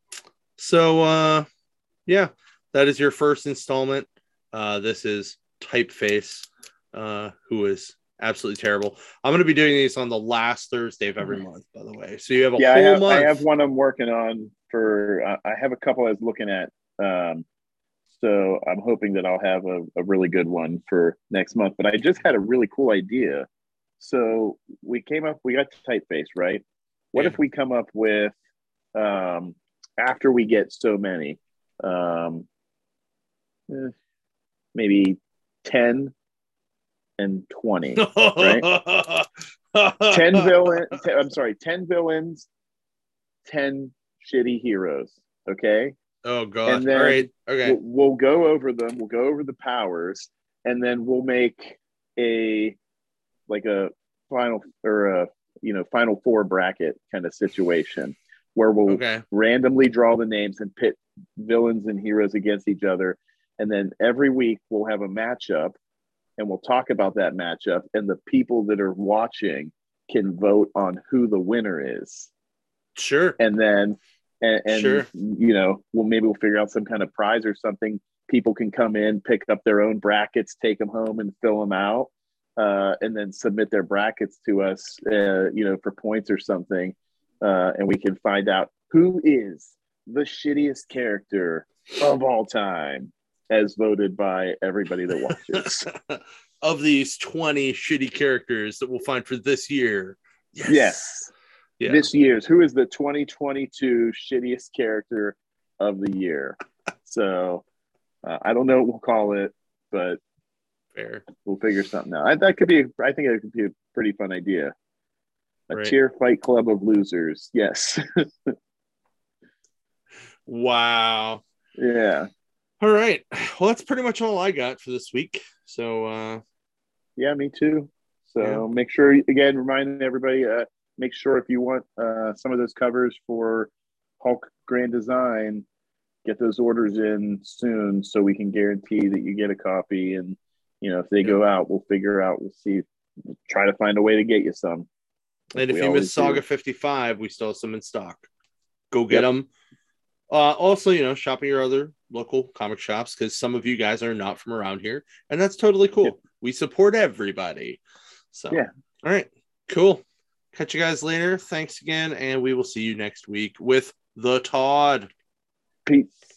So, uh, yeah, that is your first installment. Uh, this is Typeface, uh, who is absolutely terrible. I'm going to be doing these on the last Thursday of every month, by the way. So you have a yeah, whole I have, month. I have one I'm working on for, uh, I have a couple I was looking at. Um, so I'm hoping that I'll have a, a really good one for next month. But I just had a really cool idea. So we came up, we got Typeface, right? What Yeah. if we come up with, um, after we get so many, um, eh, maybe ten and twenty, right? ten villain, ten, I'm sorry, ten villains, ten shitty heroes. Okay. Oh, God. And then All right. Okay. we'll, we'll go over them. We'll go over the powers, and then we'll make a like a final or a you know final four bracket kind of situation where we'll Okay. randomly draw the names and pit villains and heroes against each other, and then every week we'll have a matchup, and we'll talk about that matchup, and the people that are watching can vote on who the winner is. Sure. And then and, and Sure. you know, well, maybe we'll figure out some kind of prize or something. People can come in, pick up their own brackets, take them home, and fill them out, uh, and then submit their brackets to us, uh, you know, for points or something, uh, and we can find out who is the shittiest character of all time, as voted by everybody that watches. Of these twenty shitty characters that we'll find for this year. Yes. yes. Yeah. This year's who is the twenty twenty-two shittiest character of the year. So uh, I don't know what we'll call it, but fair. We'll figure something out. I, that could be. I think it could be a pretty fun idea. A right. cheer fight club of losers. Yes. Wow. Yeah. All right. Well, that's pretty much all I got for this week. So. uh Yeah, me too. So yeah. Make sure again, reminding everybody. Uh, Make sure if you want uh, some of those covers for Hulk Grand Design, get those orders in soon so we can guarantee that you get a copy. And, you know, if they yeah. go out, we'll figure out, we'll see, we'll try to find a way to get you some. And if you miss Saga do. fifty-five, we still have some in stock. Go get yep. them. Uh, also, you know, shop at your other local comic shops because some of you guys are not from around here. And that's totally cool. Yep. We support everybody. So, yeah. All right. Cool. Catch you guys later. Thanks again, and we will see you next week with the Todd. Peace.